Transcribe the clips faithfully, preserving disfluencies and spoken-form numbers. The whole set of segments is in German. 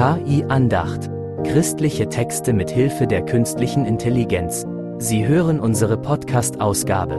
K I-Andacht. Christliche Texte mit Hilfe der künstlichen Intelligenz. Sie hören unsere Podcast-Ausgabe.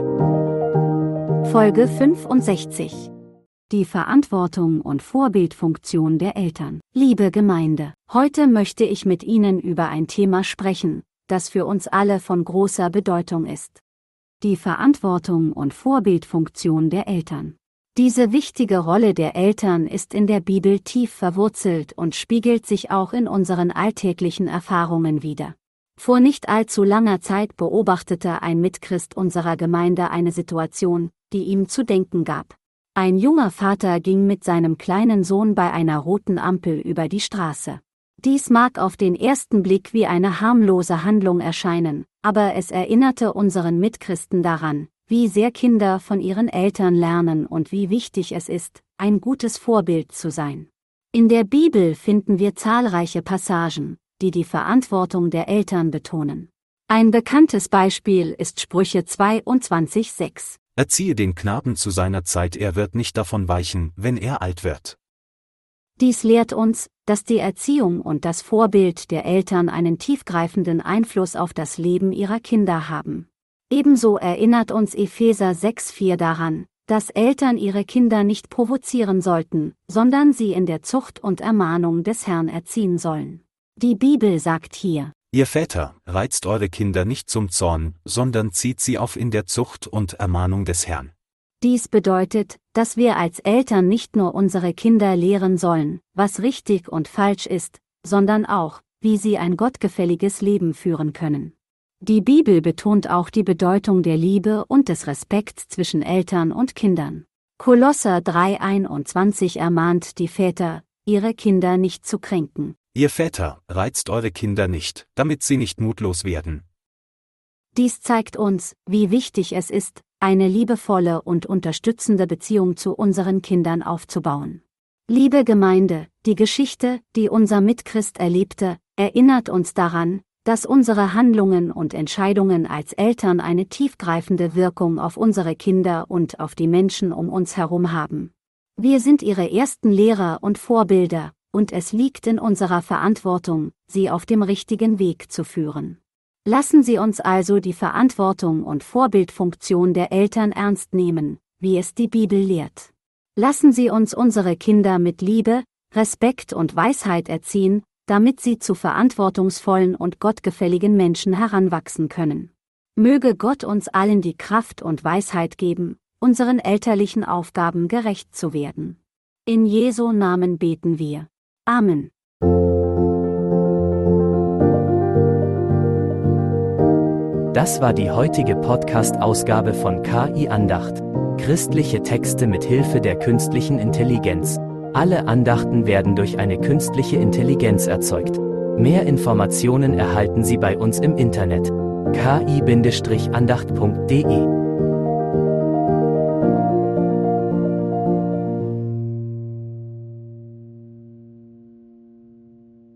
Folge fünfundsechzig. Die Verantwortung und Vorbildfunktion der Eltern. Liebe Gemeinde, heute möchte ich mit Ihnen über ein Thema sprechen, das für uns alle von großer Bedeutung ist. Die Verantwortung und Vorbildfunktion der Eltern. Diese wichtige Rolle der Eltern ist in der Bibel tief verwurzelt und spiegelt sich auch in unseren alltäglichen Erfahrungen wider. Vor nicht allzu langer Zeit beobachtete ein Mitchrist unserer Gemeinde eine Situation, die ihm zu denken gab. Ein junger Vater ging mit seinem kleinen Sohn bei einer roten Ampel über die Straße. Dies mag auf den ersten Blick wie eine harmlose Handlung erscheinen, aber es erinnerte unseren Mitchristen daran, wie sehr Kinder von ihren Eltern lernen und wie wichtig es ist, ein gutes Vorbild zu sein. In der Bibel finden wir zahlreiche Passagen, die die Verantwortung der Eltern betonen. Ein bekanntes Beispiel ist Sprüche zweiundzwanzig sechs. Erziehe den Knaben zu seiner Zeit, er wird nicht davon weichen, wenn er alt wird. Dies lehrt uns, dass die Erziehung und das Vorbild der Eltern einen tiefgreifenden Einfluss auf das Leben ihrer Kinder haben. Ebenso erinnert uns Epheser sechs vier daran, dass Eltern ihre Kinder nicht provozieren sollten, sondern sie in der Zucht und Ermahnung des Herrn erziehen sollen. Die Bibel sagt hier: Ihr Väter, reizt eure Kinder nicht zum Zorn, sondern zieht sie auf in der Zucht und Ermahnung des Herrn. Dies bedeutet, dass wir als Eltern nicht nur unsere Kinder lehren sollen, was richtig und falsch ist, sondern auch, wie sie ein gottgefälliges Leben führen können. Die Bibel betont auch die Bedeutung der Liebe und des Respekts zwischen Eltern und Kindern. Kolosser drei einundzwanzig ermahnt die Väter, ihre Kinder nicht zu kränken. Ihr Väter, reizt eure Kinder nicht, damit sie nicht mutlos werden. Dies zeigt uns, wie wichtig es ist, eine liebevolle und unterstützende Beziehung zu unseren Kindern aufzubauen. Liebe Gemeinde, die Geschichte, die unser Mitchrist erlebte, erinnert uns daran, dass unsere Handlungen und Entscheidungen als Eltern eine tiefgreifende Wirkung auf unsere Kinder und auf die Menschen um uns herum haben. Wir sind ihre ersten Lehrer und Vorbilder, und es liegt in unserer Verantwortung, sie auf dem richtigen Weg zu führen. Lassen Sie uns also die Verantwortung und Vorbildfunktion der Eltern ernst nehmen, wie es die Bibel lehrt. Lassen Sie uns unsere Kinder mit Liebe, Respekt und Weisheit erziehen, damit sie zu verantwortungsvollen und gottgefälligen Menschen heranwachsen können. Möge Gott uns allen die Kraft und Weisheit geben, unseren elterlichen Aufgaben gerecht zu werden. In Jesu Namen beten wir. Amen. Das war die heutige Podcast-Ausgabe von K I-Andacht. Christliche Texte mit Hilfe der künstlichen Intelligenz. Alle Andachten werden durch eine künstliche Intelligenz erzeugt. Mehr Informationen erhalten Sie bei uns im Internet. k i Bindestrich andacht punkt de